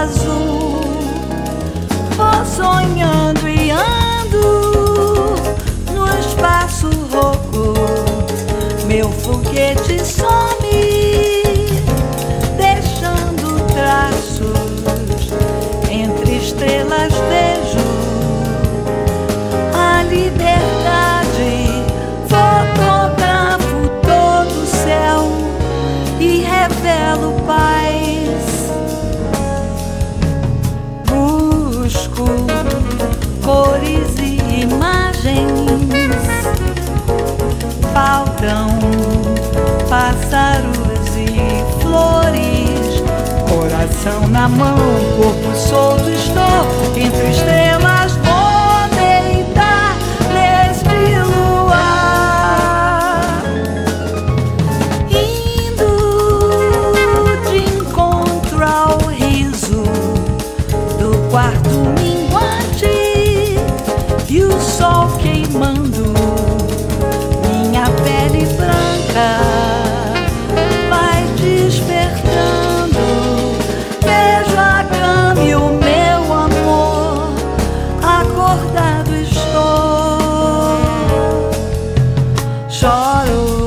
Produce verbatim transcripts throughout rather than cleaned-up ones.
azul. Vou sonhando e ando no espaço rouco. Meu foguete some, deixando traços. Entre estrelas vejo a liberdade. Fotografo todo o céu e revelo paz. Busco cores e imagens. Faltam pássaros e flores. Coração na mão, corpo solto estou. Entre estrelas vou deitar neste luar. Indo de encontro ao riso do quarto minguante e o sol queimando minha pele branca. Vai despertando, beijo a cama e o meu amor. Acordado estou, choro,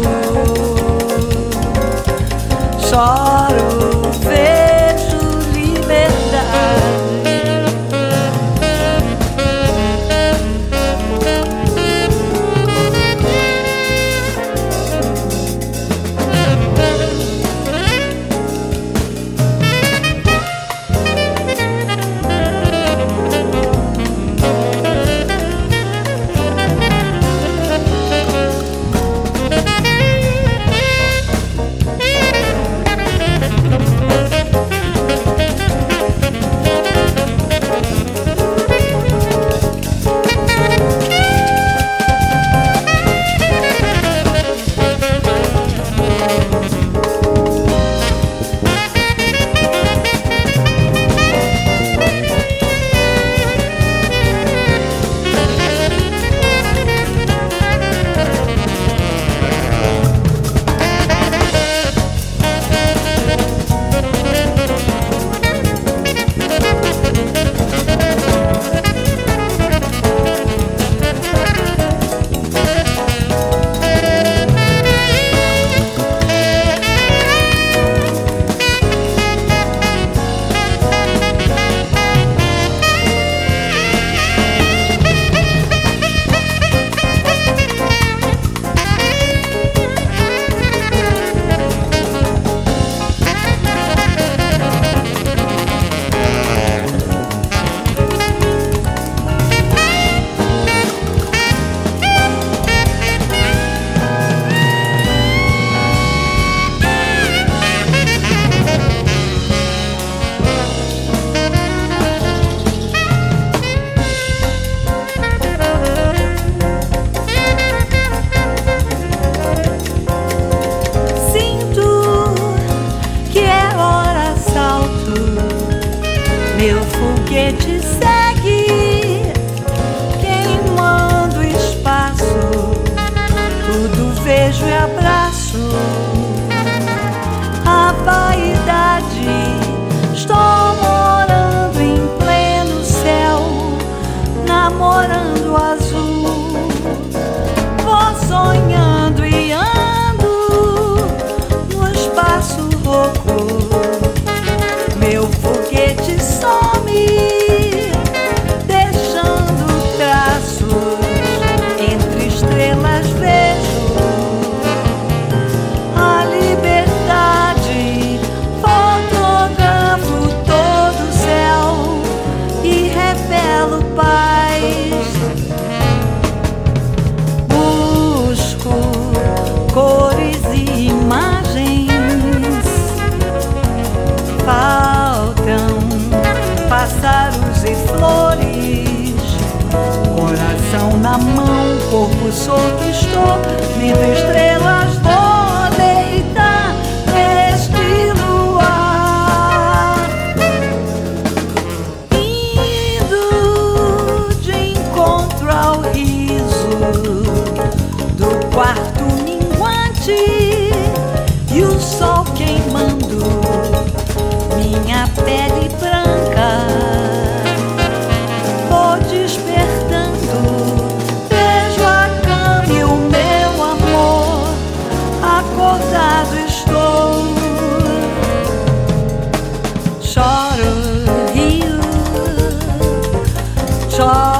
choro, vejo liberdade. Meu foguete segue, queimando espaço. Tudo vejo e abraço. A vaidade, estou morando em pleno céu, namorando o azul. Vou sonhando e ando no espaço rouco. Meu foguete some, deixando traços. Entre estrelas vejo a liberdade. Fotografo todo o céu e revelo paz. Busco cores e imagens. Faltam pássaros e flores. Coração na mão, corpo solto estou. Entre estrelas vou deitar neste luar. Indo de encontro ao riso do quarto minguante e o sol queimando minha pele branca. chove.